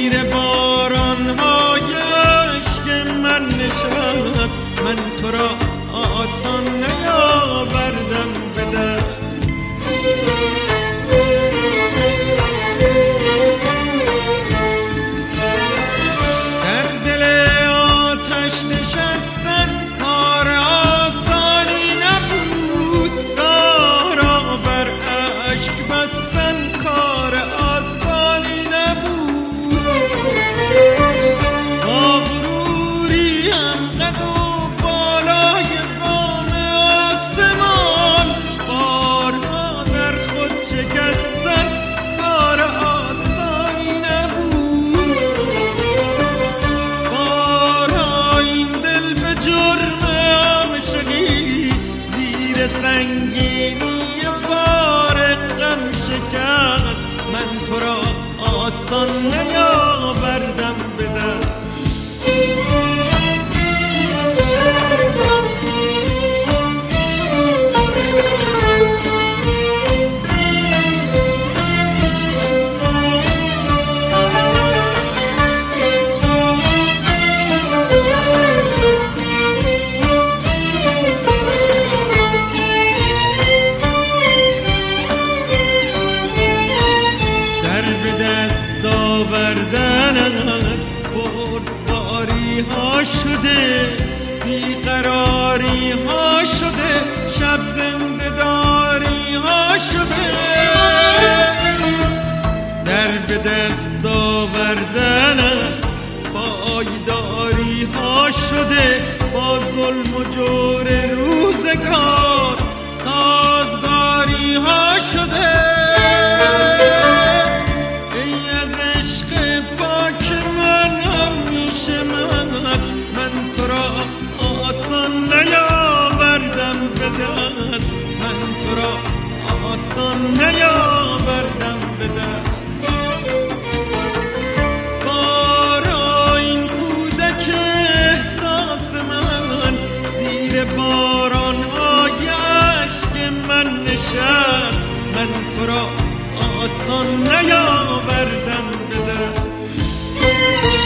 زیر باران‌های عشق من نشست، من تو را آسان نیاوردم به دست. در دل آتش نشستن کار آسانی نبود، را بر اشک بستن کار آسانی نبود. با غروریم قد و بالای بام آسمان، بارها در خود شکستن کار آسانی نبود. بارها این دل به جرم عاشقی زیر سنگینی بار غم شکست، من تو را آسان نیاوردم به دست. آوردنت بردباری ها شده، بیقراری ها شده، شب زنده داری ها شده. در به دست آوردنت پایداری ها شده، با ظلم و جور روزگار سازگاری ها شده. من تو را آسان نیاوردم به دست. بارا این کودک احساس من زیر باران‌های اشک من نشست، من تو را آسان نیاوردم به دست.